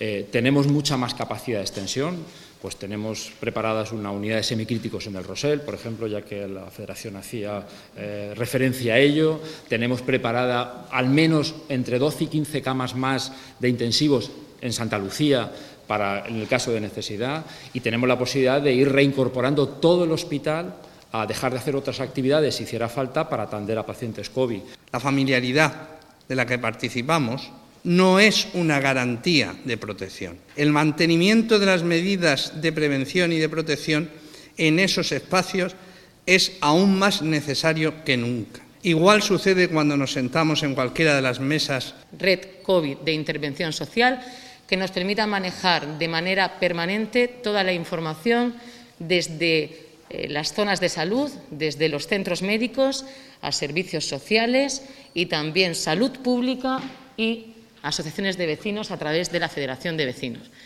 Tenemos mucha más capacidad de extensión, pues tenemos preparadas una unidad de semicríticos en el Rosell, por ejemplo, ya que la Federación hacía referencia a ello. Tenemos preparada al menos entre 12 y 15 camas más de intensivos en Santa Lucía en el caso de necesidad, y tenemos la posibilidad de ir reincorporando todo el hospital a dejar de hacer otras actividades si hiciera falta para atender a pacientes COVID. La familiaridad de la que participamos no es una garantía de protección. El mantenimiento de las medidas de prevención y de protección en esos espacios es aún más necesario que nunca. Igual sucede cuando nos sentamos en cualquiera de las mesas. Red COVID de intervención social que nos permita manejar de manera permanente toda la información desde las zonas de salud, desde los centros médicos a servicios sociales y también salud pública y asociaciones de vecinos a través de la Federación de Vecinos.